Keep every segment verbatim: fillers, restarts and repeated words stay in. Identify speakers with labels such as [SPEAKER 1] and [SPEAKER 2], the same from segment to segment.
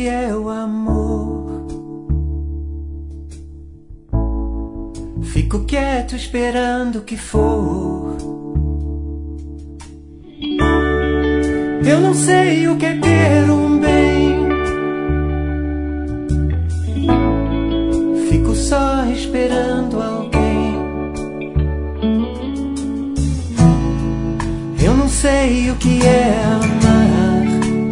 [SPEAKER 1] esse é o amor. Fico quieto esperando o que for. Eu não sei o que é ter um bem. Fico só esperando alguém. Eu não sei o que é amar.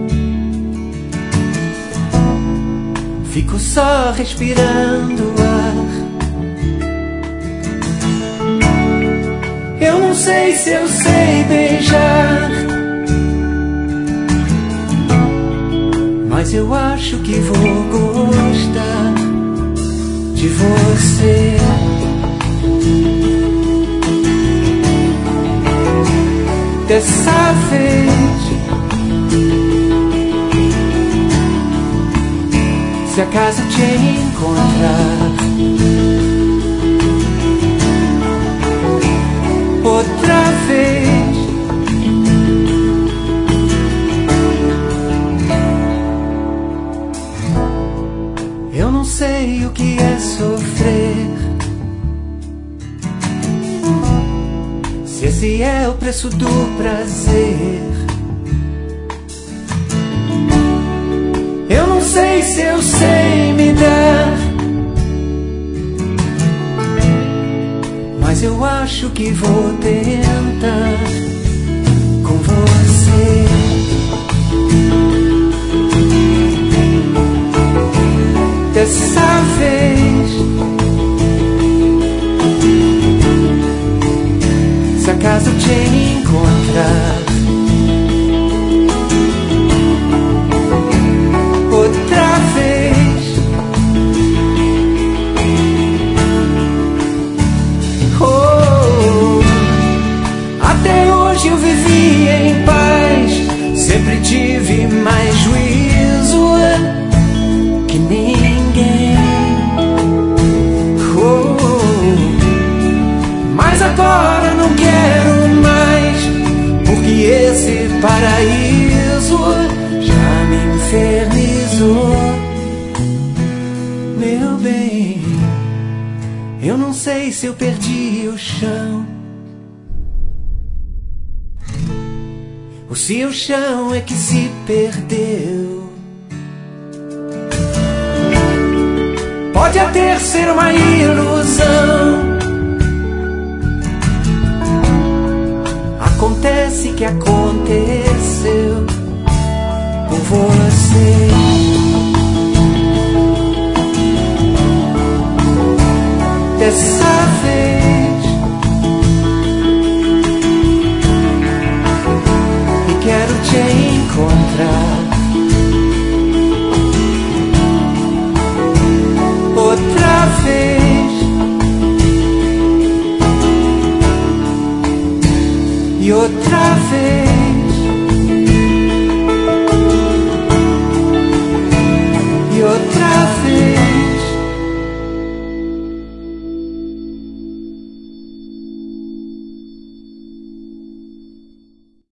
[SPEAKER 1] Fico só respirando ar. Eu não sei se eu sei beijar, mas eu acho que vou gostar de você. Dessa vez, se acaso te encontrar outra vez, eu não sei o que é sofrer. Se esse é o preço do prazer, eu não sei se eu sei me dar, mas eu acho que vou tentar com você. Dessa vez, se acaso te encontrar outra vez, oh, até hoje eu vivi em paz, sempre tive mais juízo que ninguém, oh, mas agora não quero mais, porque esse paraíso já me infernizou. Meu bem, eu não sei se eu perdi o chão, ou se o chão é que se perdeu. Pode até ser uma ilusão, acontece que aconteceu com você.